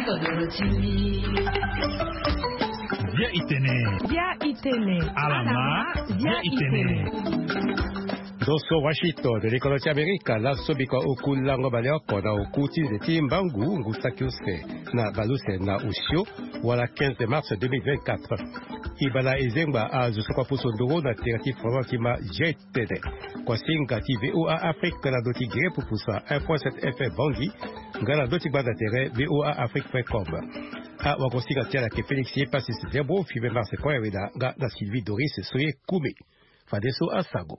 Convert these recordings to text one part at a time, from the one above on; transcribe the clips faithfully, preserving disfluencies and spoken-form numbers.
Via itene. Via itene. Alama. Via itene. Doso Washington de l'école d'Amérique, la sobika okula ngobalioko na okuti zeti mbangu ngusakiuse na baluse na usio wala quinze mars deux mille vingt-quatre. Ibala ezengba azusokwa pusondoro na terati frantima jetede. Kwa singa T V O A Afrique na doti gire pupusa un point sept F M Bangi, ngala doti banda tere V O A Afrique point com. A wakosika tia la ke Félix Yepasi Zebo, Fibe Marse Kwayaweda, ga na Sylvie Doris Soye Koume. Fadeso Asago.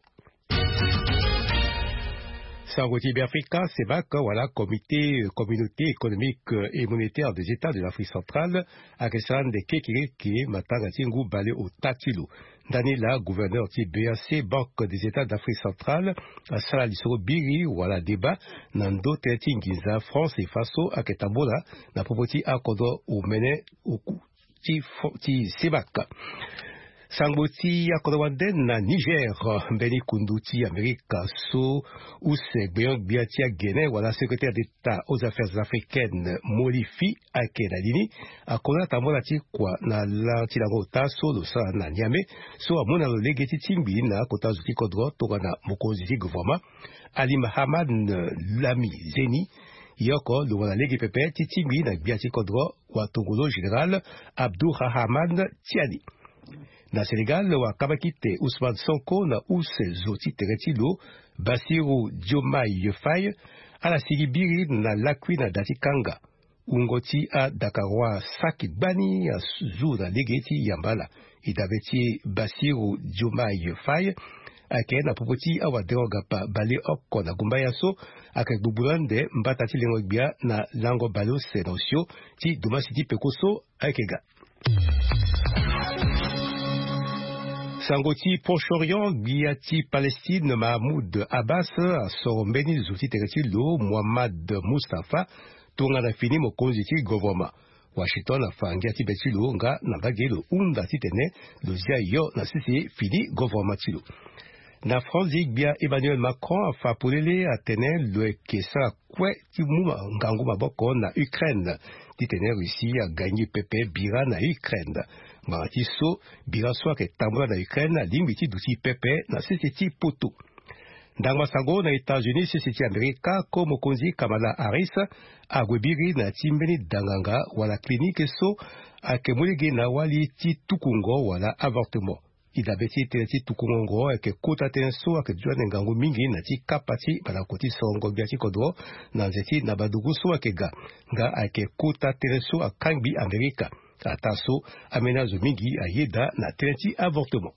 Sangoti Africa, C E B A C, voilà, Comité, Communauté économique et monétaire des États de l'Afrique centrale, à Kessan de Kekireke, Matagatingu, Balé au Tatilu. Danila, gouverneur de B A C, Banque des États d'Afrique centrale, à Salalisoro Biri, voilà, débat, Nando Tetingiza, France et Faso, à Ketambola, na Popoti Akodo, au Mene, au Ti C E B A C. Sangoti Akodawanden na Niger, Beni Kunduti, Amérique, So, Ousek, Beyong Biatia, Guinée, voilà, secrétaire d'État aux affaires africaines, Molifi, Akenadini, Akona Tamolati, quoi, na l'antilago So, le sa, na Niame, So, à Mona, le Legeti Timbi, na Kota Zuti Kodro, Togana, Mokozi, Gouvernement, Ali Mahamad, Lami, Zeni, Yoko, le Wana Legi Pepe, Titimbi, na Biati Kodro, Watongolo Général, Abdou Rahamad, Tiani. Na Sénégal, wa Kabakite Ousmane Sonko na Ouse Zoti Teretilo, Basiru Diomaye Faye, à la Sigibiri na Lakwi na Datikanga, Ungoti a Dakarwa Sakibani a Zou na Legeti Yambala, Idabeti Basiru Diomaye Faye, ake na Popoti awa derogapa bale oko na Gumbayaso, ake Bubulande Mbatati Lengogbia na Lango Balo Senosio, ti Dumasiti Pekoso, akega. Sangoti Proche-Orient, Biati Palestine, Mahmoud Abbas, Sorombeni Zouti Teretilo, Mohamed Mustafa, Tongana Fini Mokonziti Govoma. Washington a Fangiati Betilo, Nga Nabagelo, Unda Titene, Lozia Yo, Nasisi Fini Govoma Tilo. Na France, Bia Emmanuel Macron a Fapolele, Atene, le Kesa, Kwe, Timuma, Ngango Maboko, na Ukraine. Titene Russie a gagné Pepe Bira na Ukraine. Maratiso, Birasoa ke Tambola na Ukraine, Limbiti Douti Pepe na Sisiti Poto. Dangmasango na États-Unis, Sisiti Amerika, comme Konzi Kamala Harris, Agwebiri na Timbeni Danganga, wala clinique so, Akemulege na Wali Ti Tukungo, wala avortement. Idabeti Teleti Tukungo, ake Kota Tenso, ake Juan Ngango Mingi, na Ti Kapati, Balakoti Songo Biati Kodro, Nanzeti Nabaduguso, ake Ga, Ga ake Kota Tenso, a Kangbi Amerika. Ataso aménage mingi a Yeda na tenti avortement.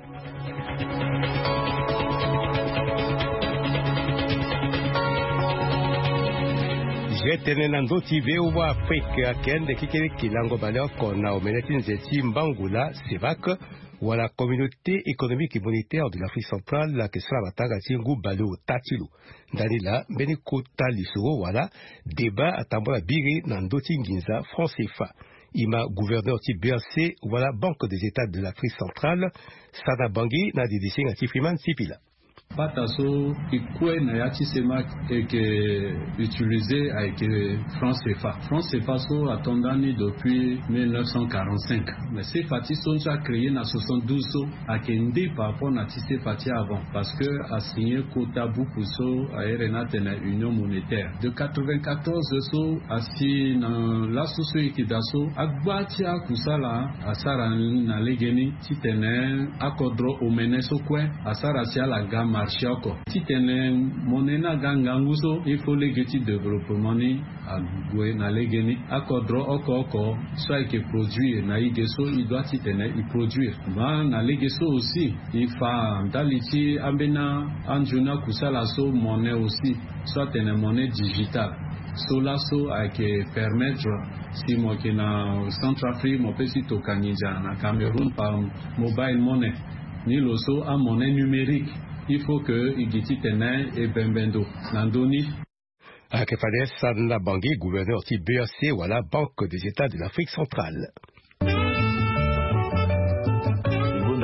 Jetene nando T V O A Afrique akende kikere kilango baloko na omenetin zeti mbangula C E B A C ou à la communauté économique et monétaire de l'Afrique centrale la kesala bataga tingu balo tatilu. Danila beniko talisoro wala débat atambola biri nando tinginza France F A. Ima gouverneur ti B A C, voilà Banque des États de l'Afrique centrale, Sada Bangui na di dissing ati Freeman Sipila. Pataso ikwe na yati sema que utilisé avec France C F A. France C F A so attendani depuis mille neuf cent quarante-cinq. Mais C F A ti sont déjà créé en soixante-douze so a kendi par rapport na ti C F A ti avant parce que a signé quota beaucoup so a renate na union monétaire. De quatre-vingt-quatorze so a si na la socio ekidaso agbati akusala asara na legeni ti tene akodro omeneso kwe asara si ala gama marchioko titene monena ganganguso il faut les geti développement ni agwe na legeni akodro oko oko soit que produire na igeso il doit titene il produire ma na legeso aussi il fa daliti ambena anjuna kusala so monnaie aussi soit une monnaie digitale cela so a que permettre si moi qui na Centrafrique mon petit tokanija na Cameroun par mobile money ni loso a monnaie numérique. Il faut que Igiti Tenen et Bembendo Nandoni. À Kefades Sanla Bangui, gouverneur de B A C, voilà Banque des États de l'Afrique centrale. Ngunda kwaso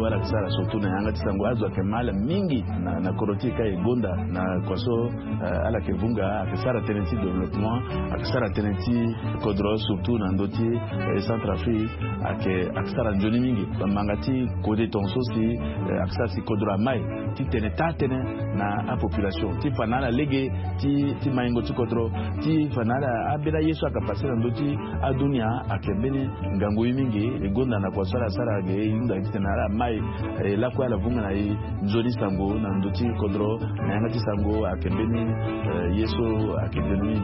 wala kisara surtout na yanga tisango azwa kemala mingi na na koroti kai gonda na kwaso uh, ala kevunga akisara tenenti développement akisara tenenti kodro surtout na ndoti eh, Centrafrique ake akisara njoni mingi bamangati kode tonso si eh, akisara si kodro mai ti teneta tene na a population ti fanala lege ti ti maingo ti kodro ti fanala abela yesu akapasira ndoti adunia akembeni ngango mingi egonda na kwasara sara ge inda tena mai eh, la kwa la vunga na njoni sango na ndoti kodro na yanga ti sango akembeni eh, yesu akembeni.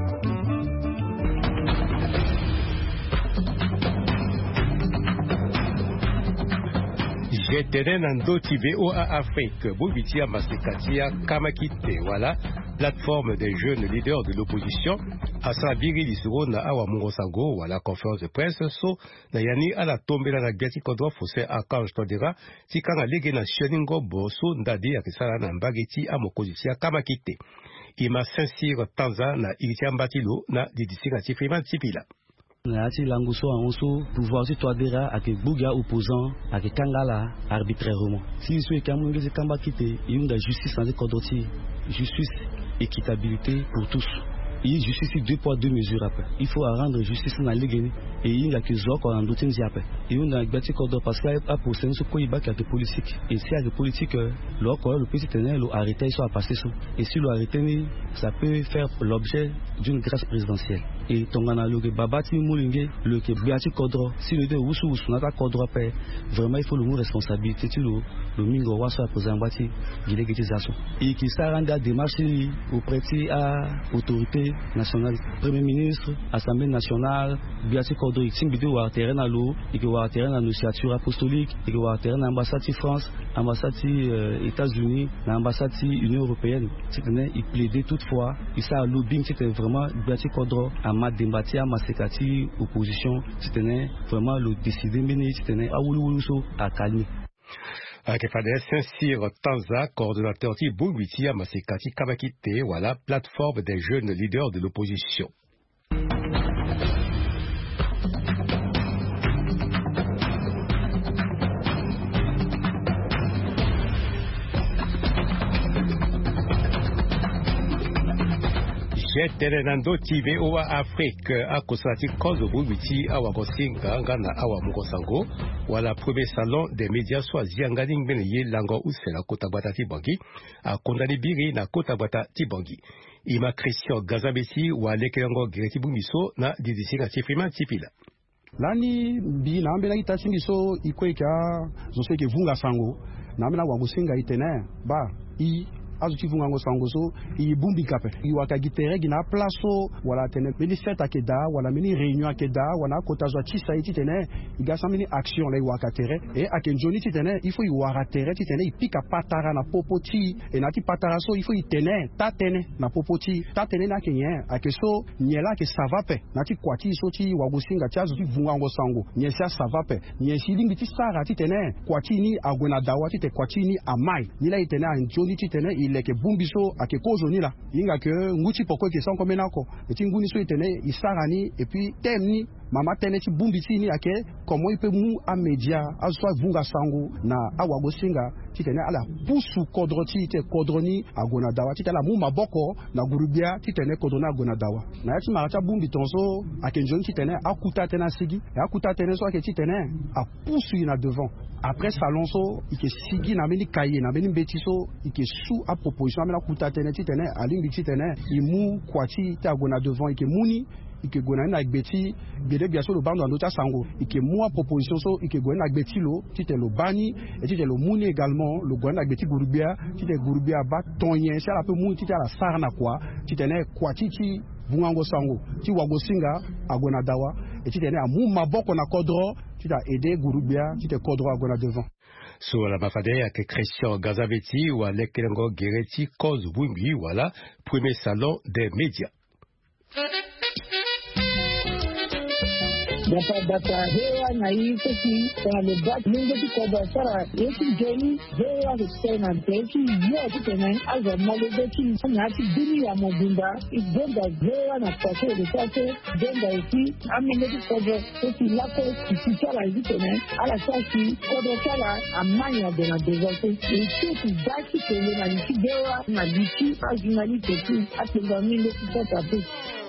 Jetene nando tibe o a Afrique, Bobitia Masekatia Kamakite, voilà, plateforme des jeunes leaders de l'opposition, asa biri lisuro na awa Mungosango, voilà, conférence de presse, so, na yani ala tombe na gati kodwa fose Archange Todera, tikanga lege na Shoningo Boso, ndadi akisala na mbageti amokozisia Kamakite. Ima Saint-Cyr Tanza na Iritia Mbatilo na Didisika Tifriman Tipila. Nati languso anso pouvoir si toi dira à que bouga opposant à que kangala arbitrairement si ce que amungé se kamba kité il y a justice sans kodoti justice équitabilité pour tous il y a justice deux poids deux mesures après il faut rendre justice dans les et il y a que zoko en d'autres après et on a gâté kodo parce qu'il a posé ce quoi il va qu'il y a de politique et si il y a de politique le quoi le petit tenant le arrêté soit passé ça et si le arrêté ça peut faire l'objet d'une grâce présidentielle et tongana le que babati moulingue le que biati kodro si le de usu usu nata kodro pe vraiment il faut le mot responsabilité tu le le mingo wa soit posé en bati délégatisation et qui ça rend des démarches auprès à autorité nationale premier ministre assemblée nationale biati kodro itim bido wa terrain à l'eau et que wa terrain à nociature apostolique et que wa terrain ambassade France ambassade euh, États-Unis ambassade Union européenne c'était il plaidait toutefois et ça lobbying c'était vraiment biati kodro ma démbati à ma sécati opposition c'était vraiment le décider mais c'était à Wuluwuluso à calmer. Akefade Saint-Cyr Tanza, coordonnateur de Boubiti à Masekati Kamakite, voilà, plateforme des jeunes leaders de l'opposition. Jeterenando T V O A Afrique a constaté cause au Boubiti à Wagosinga, Ngana Awa Mugosango, ou à la premier salon des médias soit Zianganing Beneye Lango Ousela Kotabata Tibangi, a condamné Biri na Kotabata Tibangi. Ima Christian Gazabesi ou à Lekelango Greti Bumiso na Didisinga Tifriman Tipila. Lani bi na mbela itasingi so ikweka zo seke vunga sango na mbela Wagosinga itene ba i azuti vunga ngo sango so i bumbi kape i wakagitere gina plaso wala tene mini fête akeda wala mini réunion akeda wana kotazwa tisa iti tene igasa mini action la wakatere e akenjoni ti tene il faut i waratere ti tene i pika patara na popoti e na ti patara so il faut i tene ta tene na popoti ta tene na kenye akeso nyela ke savape na ti kwati so ti Wagosinga ti azuti vunga ngo sango nyesa savape nyesi lingi ti sara ti tene kwati ni agwena dawa ti te kwati ni amai ni la itene anjoni ti tene i leke bumbiso ake kozoni la inga ke nguti poko ke sanko menako eti nguni so itene isarani et puis temni mama tene ti bumbiti ni ake komo ipe mu a media azwa vunga sango na Wagosinga ti tene ala pusu kodroti te kodroni agona dawa ti tala mu maboko na gurubia ti tene kodrona agona dawa na yati marata bumbi tonso ake njoni ti tene akuta tena sigi e akuta tene so ake ti tene a pusu ina devant après salon so ike sigi na meni kaye na meni betiso ike sous à proposition amena kuta tene ti tene alimbi ti tene imu kwati ti agona devant ike muni ike gona na gbeti bede biaso lo bando andota sango ike mu a proposition so ike gona na gbeti lo ti te lo bani et ti te lo muni également lo gona na gbeti gurubia ti te gurubia ba tonyen si ala pe mu ti te ala sarna kwa ti tene kwati ti vunga ngo sango ti Wagosinga agona dawa et ti tene amu maboko na kodro ti ta aider gurubia ti te kodro agona devant. Sur la mafade avec Christian Gazabeti ou à Lekelengo Gereti cause Wimbi, voilà, premier salon des médias. Dapat data hewa na hii sisi kwa lebat mungu kwa sara yetu jeni hewa tena teki yote tena aza malebeki na ati dini ya mobimba ibonda hewa na kwake de kwake denda eti amene kwa sisi lapo kisichala hivi tena ala sasi kwa kala amanya de la deserte et tout daki tele na nchi hewa na bichi ajinali teki atenda mile kupata pesa.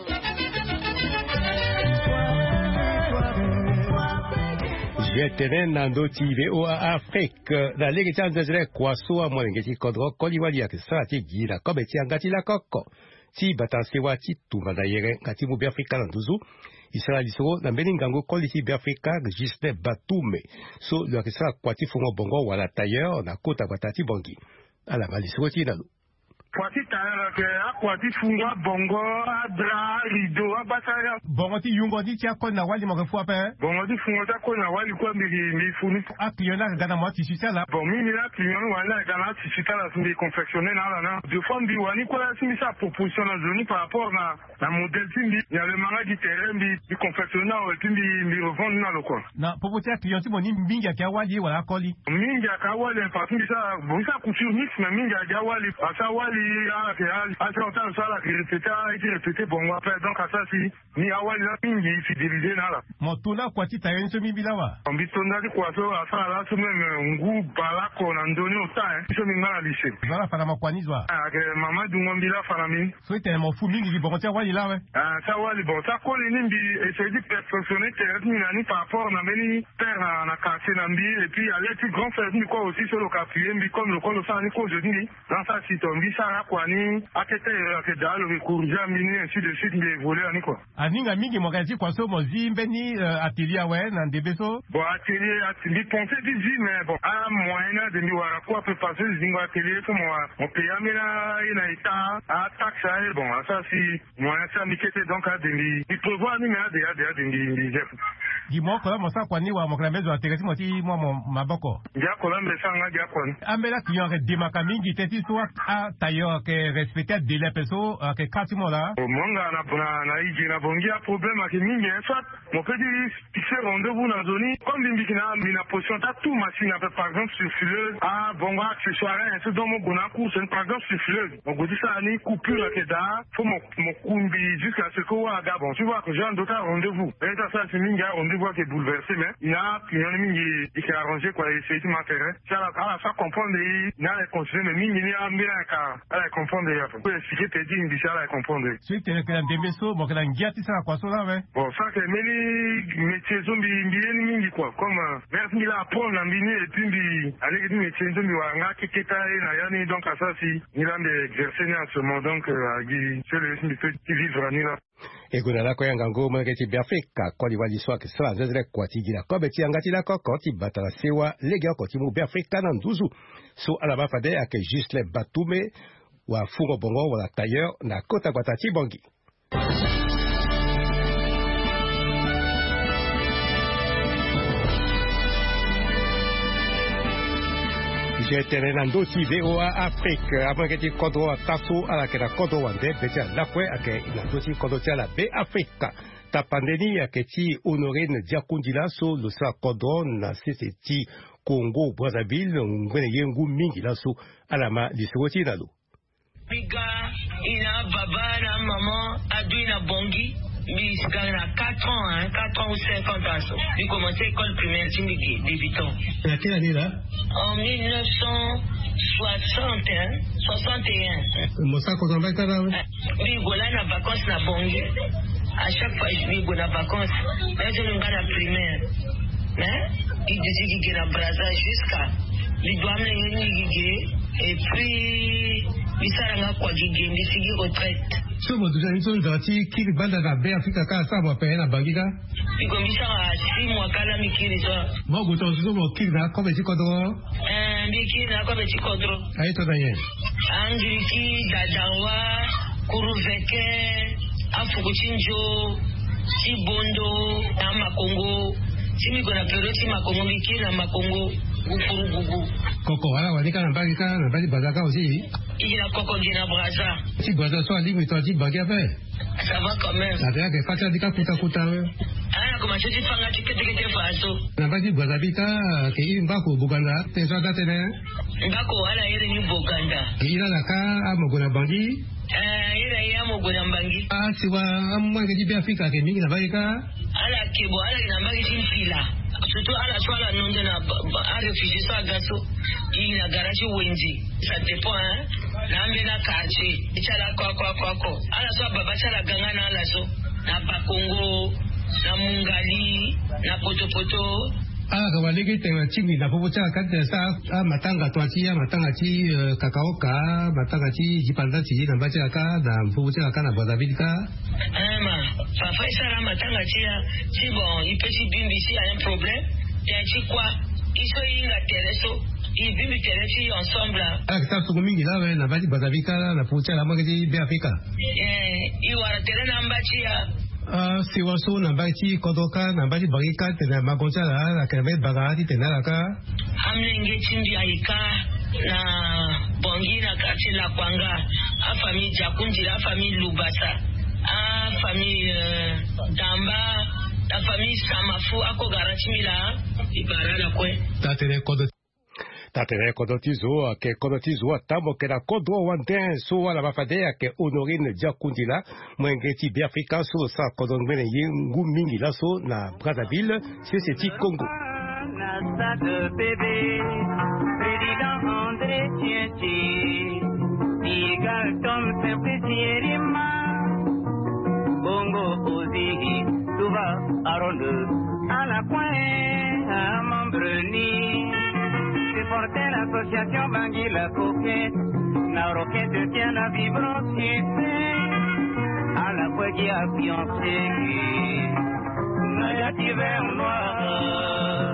Jetenen nando T V O A Afrique la ligue chanzere kwaso amwengeti kodro koliwali ya kisati gira kobeti angati la koko ti batansewa ti tumana yere ngati mu Afrika nanduzu Israeli so na meningango kolisi Afrika Gisle Batume so le kisara kwati fungo bongo wala tailleur na kota batati bongi ala malisiko ti nalu Kwati tailleur ke akwati fungo bongo adra rido abataya bongo ti yungo ti tia kon na wali mo refu ape bongo ti fungo ta kon na wali kwa mi mi funi a cliona gana mo ti sita la bon mi mi la cliona wala gana ti sita la sindi confectionner na la na de fois bi wani kwa simi sa proposition na zoni par rapport na na modèle sindi ya le manga di terrain bi di confectionner o tindi mi revendre na lo quoi na popo tia client ti mo ni mbinga ka wali wala koli minga ka wali par contre ça bon ça couture mix mais minga ga wali asa wali ah que ah ça on t'a ça la répéter et répéter bon après donc ça si ni awali la mingi fidéliser na la mo tuna kwati tailleur so mi bilawa ambi tonda di kwaso asa la so même ngu balako na ndoni ota hein so mi mala lycée voilà fala makwanizwa ah que mama dungo mbila fala mi so ite mo fu mingi bon tia wali la we ah ça wali bon ça ko ni mbi essayer de perfectionner terrain ni nani par rapport na meni terre na quartier na mbi et puis aller plus grand faire ni quoi aussi sur le capier mbi comme le comme ça ni ko je dis dans ça si tombi ça quoi ni akete ke dalo ke kurja mini ainsi de suite mais voler ani quoi aninga mingi mo kazi kwa so mo zimbe ni atelier we na ndebeso bon atelier atelier penser di zi mais bon a moyen de mi wara quoi peut passer zingo atelier pour moi on paye amena ina ita a taxe et bon ça si moyen ça mi kete donc a de mi il prévoit ni mais de de de mi chef di mo ko mo sa kwa ni wa mo kana mezo atelier mo ti mo mo maboko ya ko lambe sanga ya ko ambela client de makami teti so a tailleur que respecter délai perso que kati mo la monga na na na iji na bongia problème ke mingi soit mon petit fixer rendez-vous na zone comme limbikina mina position ta tout machine par exemple sur fileuse ah bonga accessoire c'est dans mon gona course par exemple sur fileuse on dit ça ni coupure que da faut mon mon kumbi jusqu'à ce que wa ga bon tu vois que j'ai un d'autres rendez-vous et ça ça c'est mingi rendez-vous qui est bouleversé mais il a client mingi qui s'est arrangé quoi essayer de m'intérêt ça la ça comprendre il n'a continuer mais mingi ni amira ka elle comprendre ya pour expliquer te dire une à comprendre c'est que que ndembeso mo kana ngiati sana kwa so la we bon ça que meli métier zombie mbieni mingi quoi comme vers mila apprendre la mini et puis mbi aller que métier zombie wa nga keketa na yani donc ça si il a exercer en ce moment donc agi c'est le mbi qui vivre ni là eguna lako yanga ngoma keti Afrika kwa liwali swake sala zezere kwa tigira kwa beti angati lako koti batala sewa lega koti mu Afrika na nduzu so alaba fade ake Gisle Batume wa fungo bongo wala tailleur na kota kwa tati bongi Jetenen nando T V O A Afrique après que tu contrôles tasso à la que la contrôle wande betia la fois ake nando ti contrôle la be Africa ta pandémie ake ti honorine diakundila so le sa contrôle na seseti Congo Brazzaville ngwene yengu mingi la so alama lisoti nalo Biga ina baba na maman adu na bongi mi na quatre ans hein quatre ans ou cinquante ans j'ai commencé l'école primaire timiki débutant à quelle année là en mille neuf cent soixante hein soixante et un mo sa ko zamba kana oui gola na vacances na bongi à chaque fois je vais na vacances mais je n'ai pas primaire hein il disait qu'il na Brazza jusqu'à les doigts me et puis bisaranga kwa gigende sigi retraite so mo duza nso ndati kili banda na be Afrika ka sa mo pe na bangiga iko misara si mo kala mikiri so mo go to so mo kili na ko be ti kodro eh mikiri na ko be ti kodro ayi to danye angiriki dadawa kuruveke afukuchinjo sibondo na makongo simi kona peroti makongo mikiri na makongo Gufuru Gugu. Koko wala walika na bagi ka na bagi bazaka aussi. Il a Koko Gina Braza. Si Braza soit libre, toi tu bagi après. Ça va quand même. Ça veut dire que quand tu dis kuta kuta. Ah, comment tu dis fanga tu kete kete faso. Na bagi Braza bika ke imbako Buganda, te so date ne. Mbako wala yere ni Buganda. Ke ila la ka amogona bangi. Eh, yere ya mogona bangi. Ah, si wa amwa ke di Afrika ke mingi na bagi ka. Ala kibo ala ina bangi tinfila. Surtout à la soit la non de la réfugié soit gasso il a garage wenji ça dépend hein n'ambe na quartier ichala kwa kwa kwa kwa à la soit baba chala ganga na la so na Bakongo na Mungali na Potopoto ah kawalege tena chimi na popo cha kata sa ah matanga twati ya matanga chi kakaoka matanga chi jipanda chi na bacha ka na popo cha kana bodabidika ama papa isara matanga chi ya chi bon ipesi bimbi si a un problème et chi quoi iso inga tereso i bimbi teresi ensemble ah kata sukumingi la we na bachi bodabika na popo cha la magadi be Afrika eh i wara terena mbachi ya ah si waso na bachi kodoka na bachi bagika tena magonja la la kebe bagati tena la ka amlenge chimbi aika na bongi na quartier la Kwanga a famille Jakundi la famille Lubasa a famille euh, Damba la famille Samafu ako garachimila ibarala kwe tatere kodo tatere kodo tizo ke kodo tizo tambo ke la kodo wanten so ala bafadea ke Honorine Jakundi la mwengeti bi Afrika so sa kodo ngene yengu mingi la so na Brazzaville c'est c'est Congo de bébé, président André Tienti, Igal Tom Simpliciérima, Bongo Ozi, Touba Aronde, à la coin, à Mambreni, supporter l'association Bangui la Coquette, la roquette tient la vibration, à la fois qui a fiancé, Nagati vert noir.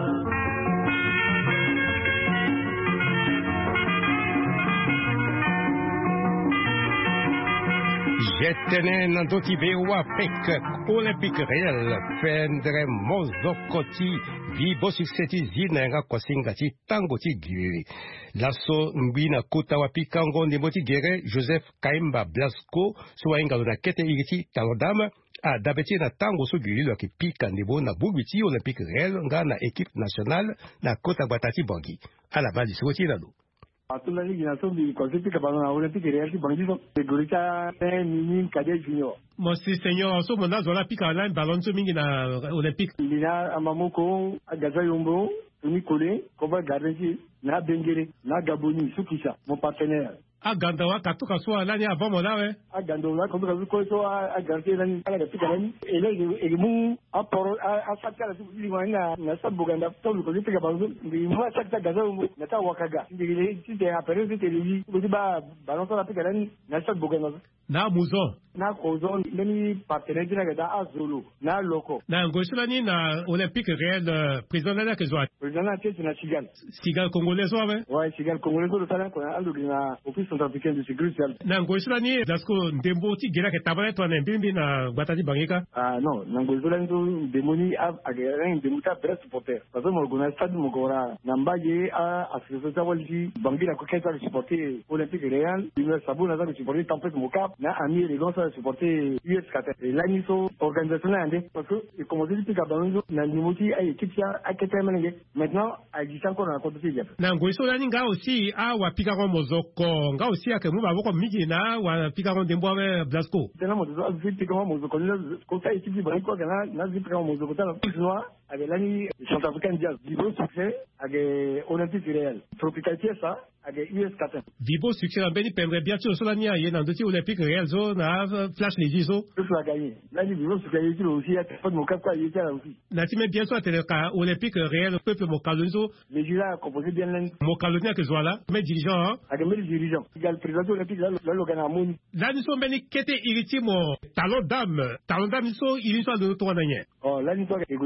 Jetene nandotibe wa pek olympique réel fendre mozokoti vibo succeti zinanga kosingati tangoti giri laso mbina kuta wa pikango ndimoti gere Joseph Kaimba Blasco soinga na kete igiti talodama a dabeti na tango so giri lo ki pika ndebo na bubiti olympique réel nga na équipe nationale na kota batati bangi à la base soti nalo Atula ni gina so bi concept ka bana olympique réel ki bangi so goricha mini cadet junior. Mo si senior so mona zola pika na ballon so mingi na olympique. Lina amamoko agaza yombo ni kole ko ba garder na bengere na gaboni sukisa mon partenaire. Agandawa katuka so ala ni avant mo lawe. Agandawa ko ko ko so agarder ni ala pika ni ele ele mu aporo asaka la sukili wanga na sabuganda to ko pika bangu ndi mo asaka gaza na ta wakaga ndi ti de apere ti tele ko di ba balon la pika ni na sabuganda na muzo na kozo ni partenaire na gada azolo na loko na ngosula ni na olympique réel président na kezo président na tete na Sigal Sigal congolais so ave ouais Sigal congolais so tala ko ando na office centrafricain de sécurité na ngosula ni dasko ndembo ti gera ke tabale to na mbimbi na batati bangika ah non na ngosula ni demoni a agera ndembo ta presse supporter parce que mo gona stade mo gora na mbaye a association walji bangira ko keta supporter olympique réel il sabu na za supporter tempête mokap na ami les gars ça supporter U S Qatar et là ni so organisation là ndé parce que comme dit pika bango na nimoti ay équipe ya akete menenge maintenant a dit encore na côté ya na ngoiso là ni nga aussi a wa pika ko mozoko nga aussi ake mu babo ko migi na wa pika ko ndembo ave Blasco tena mo zo azu pika ko mozoko na ko ta équipe ba ko na na pika ko mozoko ta no avec l'année centrafricain jazz Vibo succès avec olympique réel tropical ça avec U S Qatar Vibo succès en beni pembre bien sûr cela ni a yé dans dossier olympique réel zo na flash les iso tout a gagné là ni Vibo succès il aussi a fait mon cap quoi il était là aussi na ti mais bien sûr tele ka olympique réel peuple mo kalonzo les jurats composé bien l'année mo kalonia que zo là mais dirigeant avec mes dirigeants il y a le président olympique là le gana mon là nous sommes beni kete iriti mo talon dame talon dame so il soit de toi nanye oh là ni toi et go dit que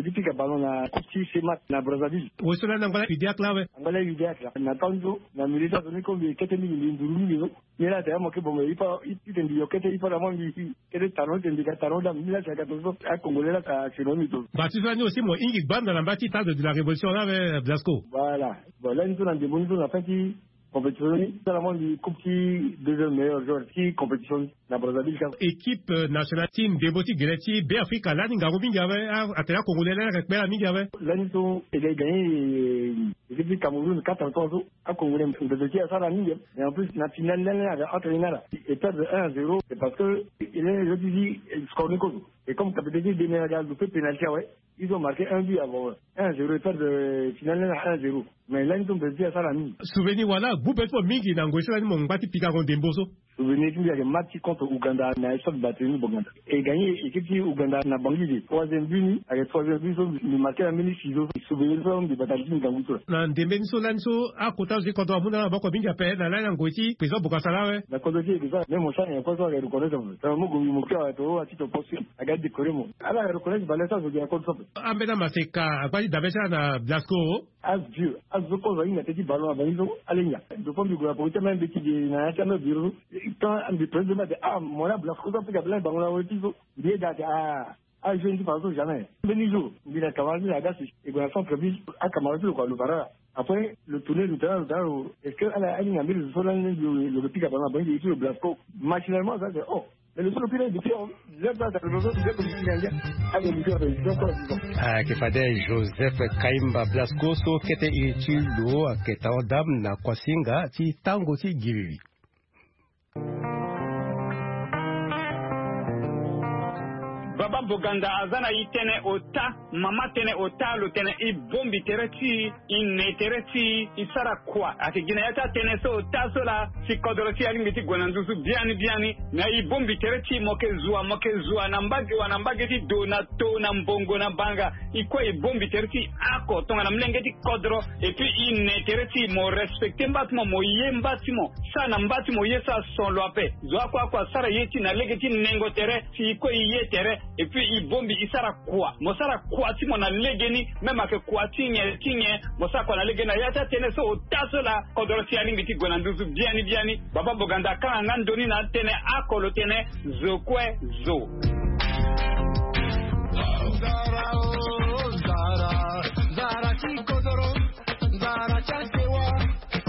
ballon na kuti sema na Brazzaville. Wosona na ngala idiak lawe. Ngala idiak la. Na tanzo na milita zoni ko bi kete ni nduru ni no. Yela ta mo ke bomo ipa itendi yokete ipa la mo bi kete taro tendi ka taro da mila cha ka to a kongolela ka kilomito. Batisani aussi mo ingi banda na mbati tade de la révolution là Blasco. Voilà. Voilà nous on a des bons jours la fin qui compétition seulement du coupe qui deuxième meilleur joueur qui compétition na Brazzaville. Équipe nationale team de Boti Greti B Africa là ninga robingi ave atela congolais avec bela mingi ave. Là nous sont il a gagné l'équipe Cameroun quatre à trois à Congolais de Boti à ça mingi et en plus la finale là à entraîner là et perdre un à zéro c'est parce que il est je dis score Nico et comme capitaine de Ménégal du penalty ouais ils ont marqué un but avant un à zéro et perdre finale là un à zéro mais là nous ont perdu à ça la mingi. Souvenir voilà Boubeto mingi na ngosela ni mongati pika Ndemboso. Souvenir qu'il y a un match contre Ouganda na échec battu Ouganda et gagné équipe Ouganda na Bangui troisième but avec troisième but nous marqué la minute six souvenir ça de bataille ni Ganguto na Ndembe so lanso a kota je contre amuna ba ko binga pe na la ngoti pesa bokasala we na kodoji déjà même mon chien pas ça reconnaître ça mo go mo kwa to a tito poste aga de koremo ala reconnaître balesa zo ya contre ambena maseka kwali dabesha na Blasco as Dieu as zo ko zaina te di ballon abanizo alenya do pombi go apote même de ki na chama biro quand le président dit ah mon là Blasco ça peut gagner ballon là au tizo il dit ah ah je ne dis pas ça jamais benizo il a cavalier la gasse et go son prévu à Cameroun quoi le bara après le tourner du terrain est-ce que elle a une amie le sol le petit ballon ben il dit le Blasco machinalement ça c'est oh mais le seul pire de faire là dans le réseau de comme il y a avec le président quoi disons ah que fadel Joseph Kaimba Blasco so kete itilo aketa odam na kwasinga ti tango ti gibibi. Baba Boganda azana itene ota mama tene ota lo tene I bombi tereti ine tereti isara kwa akigina yata tene so ota so la si kodorosi alimiti gwanandusu biani biani na I bombi tereti moke zua moke zua na mbagi wa na mbagi ti do na to na mbongo na banga ikwa I bombi tereti ako tonga na mlenge ti kodro et puis ine tereti mo respecte mbatimo mo ye mbatimo sa na mbatimo ye sa son lo ape zwa kwa kwa sara yeti na legeti nengo tere si ikwa ye tere et puis il bombi isara kwa mosara kwa ti mona legeni même ake kwa tinye tinye mosara kwa na legena yata tene so taso la kodoro ti alingi ti gwanandusu biani biani Baba Boganda kana ngandoni na tene akolo tene zokwe zo Zara oh Zara Zara ti kodoro Zara chasewa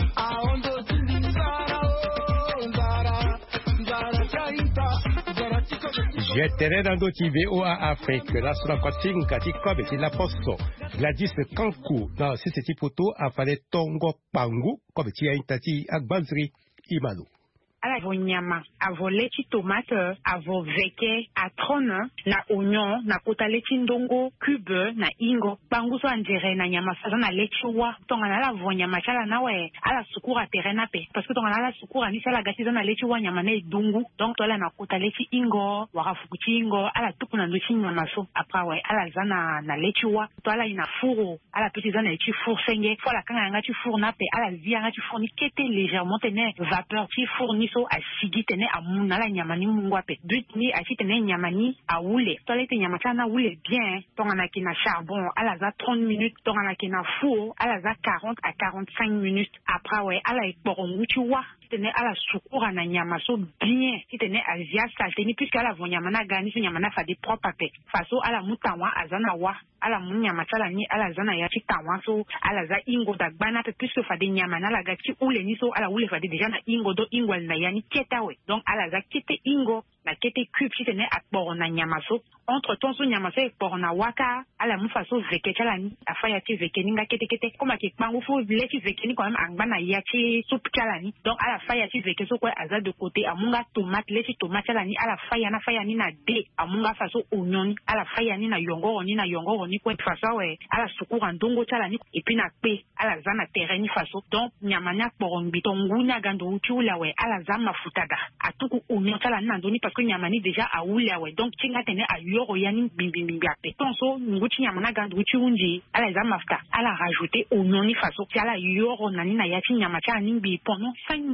aondo tindi Zara oh Zara Zara chaita Zara ti kodoro Jetere dans d'autres V O A Afrique, la sura kwating kati kobe ti la posto, Gladys Kankou, dans ce petit photo, a fallu tongo pangu, kobe ti a intati akbanzri imalu. ala vo nyama, avo leti tomate, avo veke, atrone, na oignon, na kota leti ndongo, cube, na ingo, banguso andire na nyama saza na leti wa, tonga na la vo nyama chala na we, ala sukura terena pe, parce que tonga na la sukura ni sala gati na leti wa nyama na dungu, donc tola na kota leti ingo, waka fukuti ingo, ala tuku na leti nyama so, apra we, ala zana na leti wa, tola ina furo, ala petit zana leti four senge, fola kanga ngati four na pe, ala zia ngati four ni kete légèrement tene vapeur ti four ni so a sigi tene a muna la nyamani mungwape duit ni a chi tene nyamani a wule tole te nyamata na wule bien tonga na kina charbon ala za trente minutes tonga na kina four ala za quarante à quarante-cinq minutes après ouais ala ekborongu tu wa tene ala sukura na nyama so bien si tene azia salte ni puisque ala vonya mana gani so nyamana fa de propre pe faso ala mutanwa azana wa ala munya matala ni ala zana ya chitanwa so ala za ingo da bana pe puisque fa de nyamana la gati ule ni so ala ule fa de déjà na ingo do ingo na yani ketawe donc ala za kete ingo na kete cube si tene akbor na nyama so entre temps so nyama so ekbor na waka ala mu faso veke chala ni afaya ti veke ninga kete kete koma ke pangu fo leti veke ni quand même angbana ya ti soup chala ni donc ala faya ti veke so kwa aza de côté amunga tomate leti tomate chala ni ala faya na faya ni na de amunga faso oignon ala faya ni na yongoro ni na yongoro ni kwa faso we ala sukura ndongo chala ni et puis na pe ala zana terrain ni faso donc nyama nya kborombi tongunya gando uchula we ala zama futada atuku oignon chala ni ndoni parce que nyama ni déjà a ula we donc tinga tene a yoro yani bimbi bimbi ape tonso nguchi nyama na gando uchi unji ala zama futa ala rajouter oignon ni faso ala yoro nani na yati nyama chala ni bi pendant cinq minutes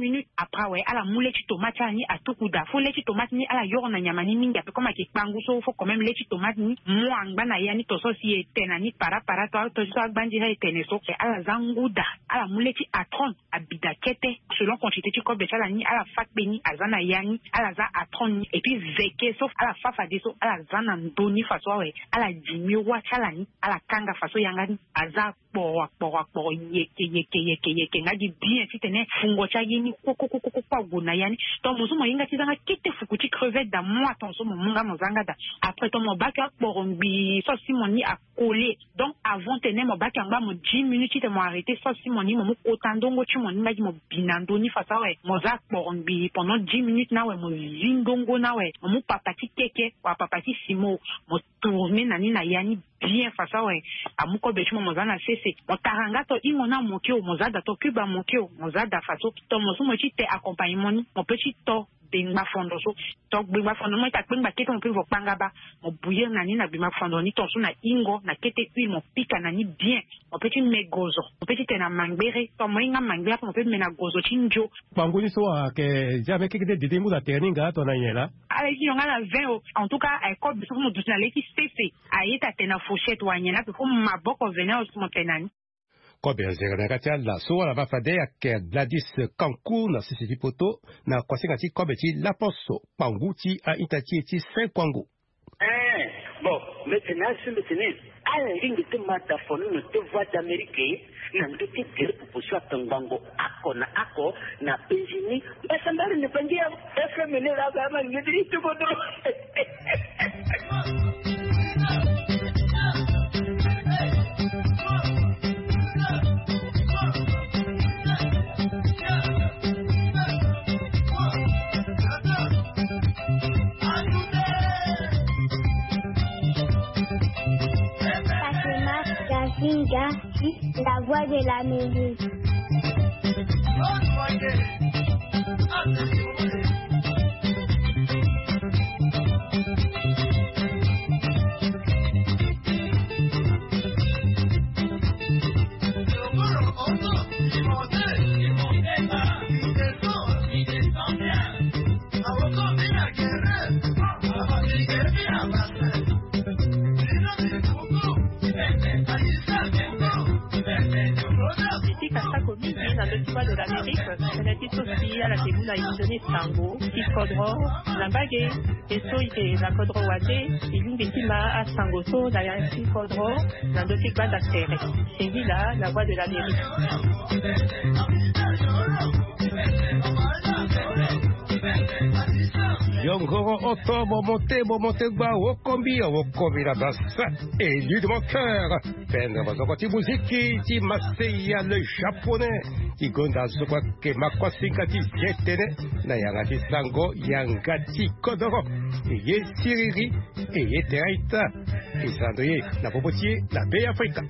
minutes après ouais ala moule chi tomate ni atukuda faut le chi tomate ni ala yorona nyama ni mingi ape comme ki pangu so faut quand même le chi tomate ni mo angba na yani to so si etena ni para para to to so agbanji ha etene so ala zanguda ala moule chi atron abida kete selon quantité tu ko betala ni ala fat beni azana yani ala za atron et puis zeke sauf ala fafa de so ala zana ndoni faso ouais ala jimi wa chala ni ala kanga faso yanga ni aza po po po yeke yeke yeke yeke ngadi bien si tene fungo cha yini koko koko koko gona yani to mozo mo yinga tizanga kete fukuti crevette da moi attention mon munga mozanga da après to mo baka porombi so si moni a collé donc avant tene mo baka ngba mo dix minutes te mo arrêter so si moni mo otandongo chi moni ngadi mo binando ni fasa we mo za porombi pendant dix minutes na we mo zindongo na we mo papati keke wa papati simo mo tourner nani na yani bien fasa we amuko bechimo mo zana sese mo taranga to imona mokio mo zada to kuba mokio mo zada faso to mo sumo chi te accompagnement mo petit to bingba fondo so to bingba fondo mo ta bingba kete mo pivo pangaba mo bouiller nani na bingba fondo ni to so na ingo na kete huile mo pika nani bien mo petit megozo mo petit te na mangbere to mo inga mangbere mo petit mena gozo chinjo bangu ni so ke jabe keke de de mu da teninga to na yela ala ki yonga na vingt en tout cas ay ko biso mo dusna leki cc ayeta tena fourchette wanyela ko maboko venir mo tenani Kobe Zeragatia la so la vafade ak Gladys Kankou na sisi poto na kwasingati kobe ti la poso panguti a itati ti cinq kwango. Eh bon maintenant c'est maintenant à la ligne de mataphone no te voix d'Amérique na ndote tere proposition tangango ako na ako na pejini basambali ne pangia F M ne la kama ngiri tu bodo. La voix de la musique. De l'Amérique, elle a été aussi à la Tébuna Indonée Sango, Kiskodro, Nambage, et Soïte, la Kodro Wate, et l'une des Tima à Sangoso, la Kiskodro, la Dotik Badaktere. C'est là la voix de l'Amérique. Yongoro Oto, Momonte, Momonte, Gba, Wokombi, Wokombi la basse, élu de mon cœur. Peine Rozokoti Muziki, Ti Maseya le japonais, Ti Gonda Zokwa Ke Makwasinkati Jetene, Nayangati Sango, Yangati Kodoro, Eye Siriri, Eye Teraita, et Sandrier, la Popotier, la Baie Africa.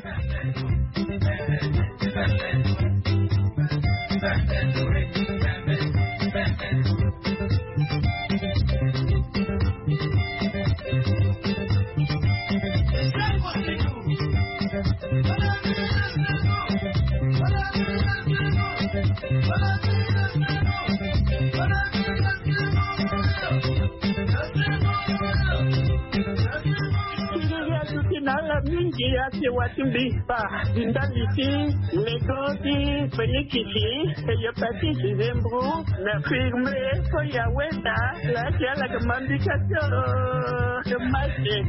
Mingi ati watimbi pa indaliti negoti fenikiti eyopati kizembru na firme koya weta la kiala kamandikato kemache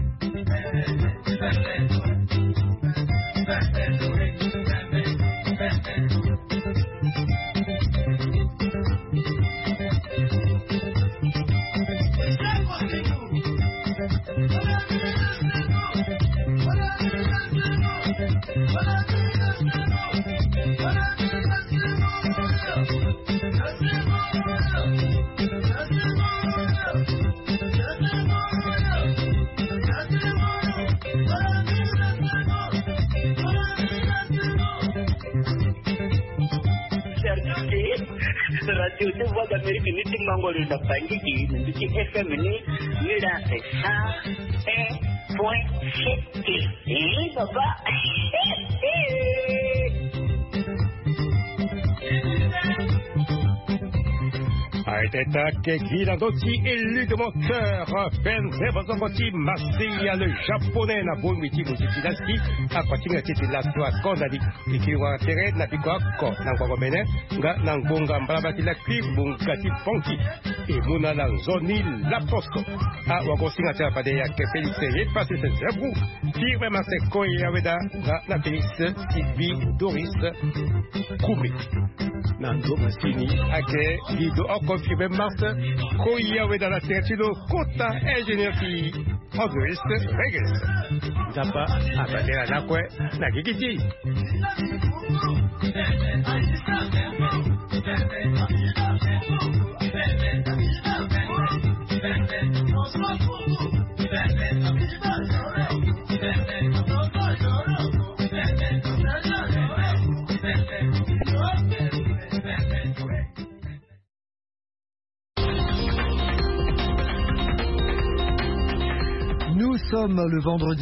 Radio de Voix d'Amérique ni Timangolo na Pangiki ni F M ni ni la cent un point sept. Eh papa. Aiteta Kegina Doti, élu de mon cœur, Benze Bozongoti, Masia, le japonais, na Boumiti, Moujitinasti, Aquatinga Titi Laswa, Kondadi, Ikiwa Tere, Nabikoako, Nangwagomene, Nangbonga Mbrabati Lakri, Bungati Fonki, et Muna Lanzoni, Laposto, A Wagosinga Tapadea, Kepelise, et passé ce zebou, Firme Maseko et Aveda, Natalis, Sylvie, Doris, Koumi. Nando Massini, Ake, Guido, confirmé Mars, Koyawe dans la Tertilo, Kota, ingénieur qui, Andres, Regis. Zapa, Abadela Nakwe, Nagigiti. Nous sommes le vendredi